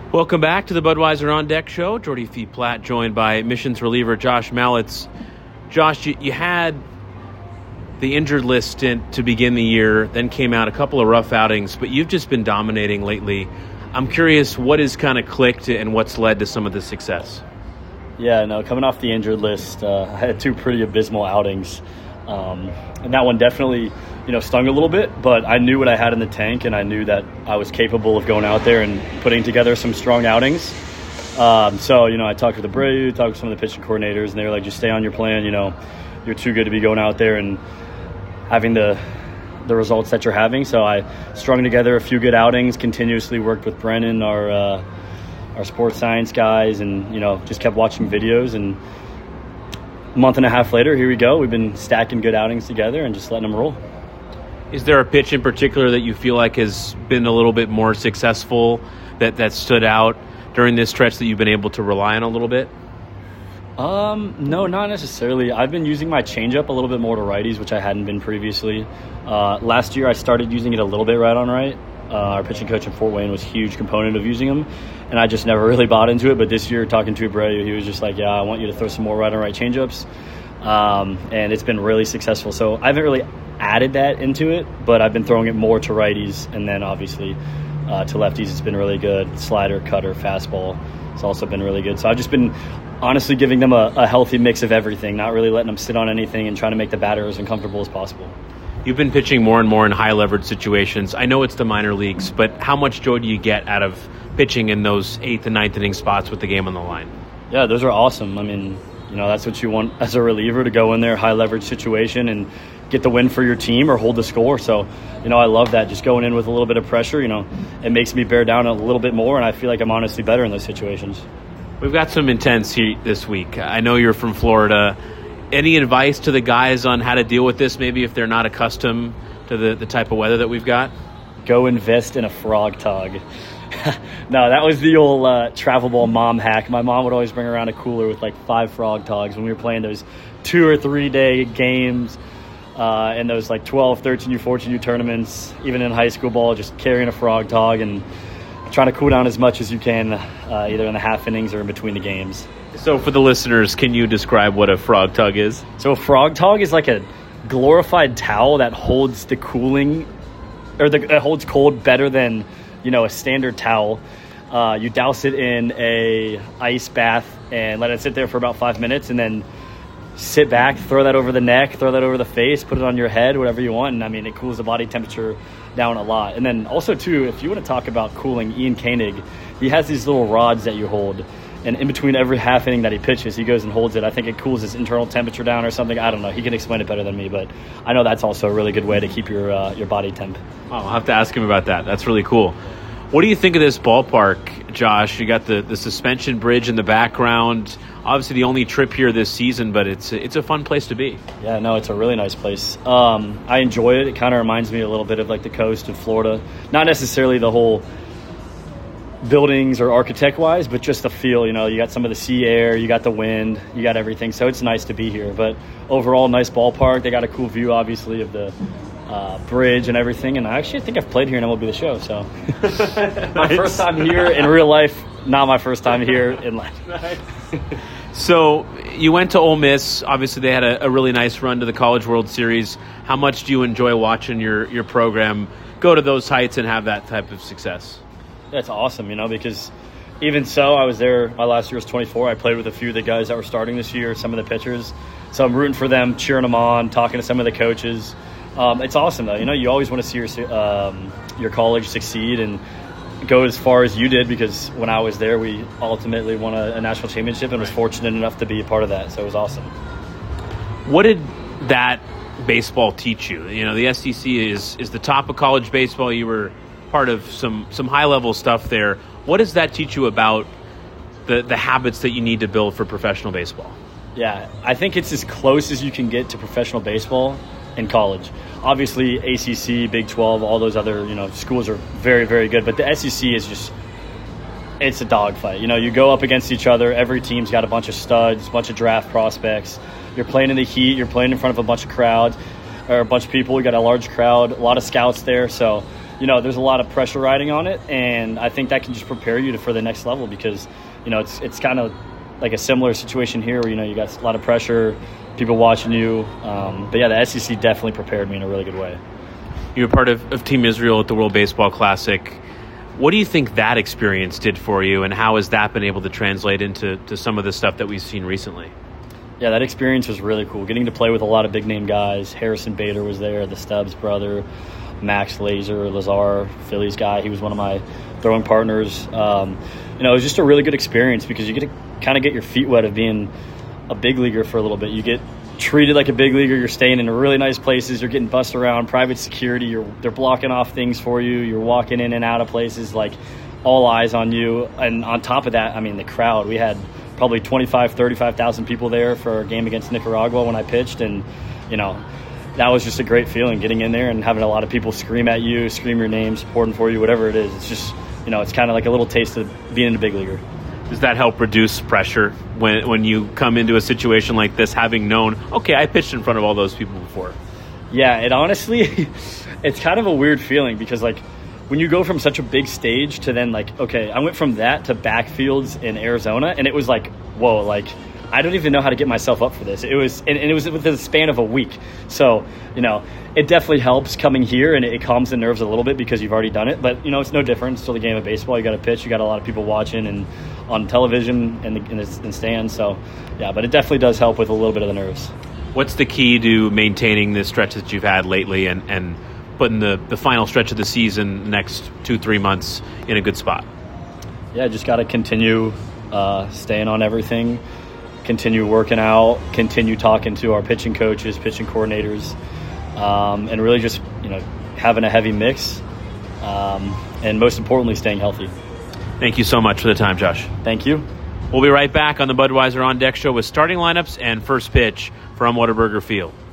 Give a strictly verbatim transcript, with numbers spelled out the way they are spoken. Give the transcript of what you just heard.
Welcome back to the Budweiser On Deck Show. Jordy Fee Platt joined by missions reliever Josh Mallitz. Josh, you, you had the injured list stint to begin the year, then came out a couple of rough outings, but you've just been dominating lately. I'm curious what has kind of clicked and what's led to some of the success. Yeah, no, coming off the injured list, uh, I had two pretty abysmal outings. Um, and that one definitely, you know, stung a little bit, but I knew what I had in the tank, and I knew that I was capable of going out there and putting together some strong outings. Um, so, you know, I talked to the Braves, talked to some of the pitching coordinators, and they were like, just stay on your plan. You know, you're too good to be going out there and having the the results that you're having. So I strung together a few good outings, continuously worked with Brennan, our uh, our sports science guys, and, you know, just kept watching videos. And a month and a half later, here we go. We've been stacking good outings together and just letting them roll. Is there a pitch in particular that you feel like has been a little bit more successful, that, that stood out during this stretch that you've been able to rely on a little bit? Um, no, not necessarily. I've been using my changeup a little bit more to righties, which I hadn't been previously. Uh, last year, I started using it a little bit right on right. Uh, our pitching coach in Fort Wayne was a huge component of using them, and I just never really bought into it. But this year, talking to Abreu, he was just like, yeah, I want you to throw some more right on right changeups. Um, and it's been really successful. So I haven't really added that into it, but I've been throwing it more to righties, and then obviously uh, to lefties, it's been really good. Slider, cutter, fastball, it's also been really good. So I've just been honestly giving them a, a healthy mix of everything, not really letting them sit on anything and trying to make the batter as uncomfortable as possible. You've been pitching more and more in high leverage situations. I know it's the minor leagues, but how much joy do you get out of pitching in those eighth and ninth inning spots with the game on the line? Yeah, those are awesome. I mean, you know, that's what you want as a reliever, to go in there, high leverage situation, and get the win for your team or hold the score. So, you know, I love that. Just going in with a little bit of pressure, you know, it makes me bear down a little bit more, and I feel like I'm honestly better in those situations. We've got some intense heat this week. I know you're from Florida. Any advice to the guys on how to deal with this, maybe if they're not accustomed to the, the type of weather that we've got? Go invest in a frog tog. No, that was the old uh, travel ball mom hack. My mom would always bring around a cooler with like five frog togs when we were playing those two or three day games uh, and those like twelve, thirteen U, fourteen U tournaments, even in high school ball, just carrying a frog tog and trying to cool down as much as you can, uh, either in the half innings or in between the games. So for the listeners, can you describe what a frog tog is? So a frog tog is like a glorified towel that holds the cooling, or the, that holds cold better than, you know, a standard towel. Uh, you douse it in a ice bath and let it sit there for about five minutes, and then sit back, throw that over the neck, throw that over the face, put it on your head, whatever you want. And I mean, it cools the body temperature down a lot. And then also too, if you want to talk about cooling, Ian Koenig, he has these little rods that you hold, and in between every half inning that he pitches, he goes and holds it. I think it cools his internal temperature down or something. I don't know. He can explain it better than me, but I know that's also a really good way to keep your uh, your body temp. Oh, I'll have to ask him about that. That's really cool. What do you think of this ballpark, Josh? You got the, the suspension bridge in the background. Obviously the only trip here this season, but it's it's a fun place to be. Yeah, no, it's a really nice place. Um, I enjoy it. It kind of reminds me a little bit of like the coast of Florida. Not necessarily the whole buildings or architect-wise, but just the feel. You know, you got some of the sea air, you got the wind, you got everything. So it's nice to be here. But overall, nice ballpark. They got a cool view, obviously, of the uh, bridge and everything. And I actually think I've played here in M L B The Show. So my first time here in real life, not my first time here in life. So you went to Ole Miss. Obviously, they had a, a really nice run to the College World Series. How much do you enjoy watching your, your program go to those heights and have that type of success? That's awesome, you know, because even so, I was there, my last year was twenty-four. I played with a few of the guys that were starting this year, some of the pitchers. So I'm rooting for them, cheering them on, talking to some of the coaches. Um, it's awesome, though. You know, you always want to see your, um, your college succeed and go as far as you did, because when I was there, we ultimately won a, a national championship and was fortunate enough to be a part of that. So it was awesome. What did that baseball teach you? You know, the S E C is, is the top of college baseball. You were part of some some high level stuff there. What does that teach you about the the habits that you need to build for professional baseball? Yeah, I think it's as close as you can get to professional baseball in college. Obviously, A C C, Big twelve, all those other, you know, schools are very, very good, but the S E C is just, it's a dogfight. You know, you go up against each other. Every team's got a bunch of studs, a bunch of draft prospects. You're playing in the heat. You're playing in front of a bunch of crowds or a bunch of people. You got a large crowd, a lot of scouts there. So you know, there's a lot of pressure riding on it, and I think that can just prepare you to, for the next level because, you know, it's it's kind of like a similar situation here where, you know, you got a lot of pressure, people watching you. Um, but, yeah, the S E C definitely prepared me in a really good way. You were part of, of Team Israel at the World Baseball Classic. What do you think that experience did for you, and how has that been able to translate into to some of the stuff that we've seen recently? Yeah, that experience was really cool. Getting to play with a lot of big-name guys. Harrison Bader was there, the Stubbs brother, Max Laser, Lazar, Phillies guy. He was one of my throwing partners. Um, you know, it was just a really good experience because you get to kind of get your feet wet of being a big leaguer for a little bit. You get treated like a big leaguer. You're staying in really nice places. You're getting bussed around, private security. You're they're blocking off things for you. You're walking in and out of places, like all eyes on you. And on top of that, I mean, the crowd. We had probably twenty-five, thirty-five thousand people there for our game against Nicaragua when I pitched. And, you know, that was just a great feeling, getting in there and having a lot of people scream at you, scream your name, supporting for you, whatever it is. It's just, you know, it's kind of like a little taste of being a big leaguer. Does that help reduce pressure when when you come into a situation like this, having known, okay, I pitched in front of all those people before? Yeah, it honestly, it's kind of a weird feeling because, like, when you go from such a big stage to then, like, okay, I went from that to backfields in Arizona, and it was like, whoa, like, I don't even know how to get myself up for this. It was, and, and it was within the span of a week. So, you know, it definitely helps coming here, and it, it calms the nerves a little bit because you've already done it. But, you know, it's no different. It's still the game of baseball. You got to pitch. You got a lot of people watching and on television and in the, in the stands. So, yeah, but it definitely does help with a little bit of the nerves. What's the key to maintaining this stretch that you've had lately and, and putting the, the final stretch of the season, next two, three months, in a good spot? Yeah, just got to continue uh, staying on everything. Continue working out, continue talking to our pitching coaches, pitching coordinators, um, and really just, you know, having a heavy mix, um, and most importantly, staying healthy. Thank you so much for the time, Josh. Thank you. We'll be right back on the Budweiser On Deck Show with starting lineups and first pitch from Whataburger Field.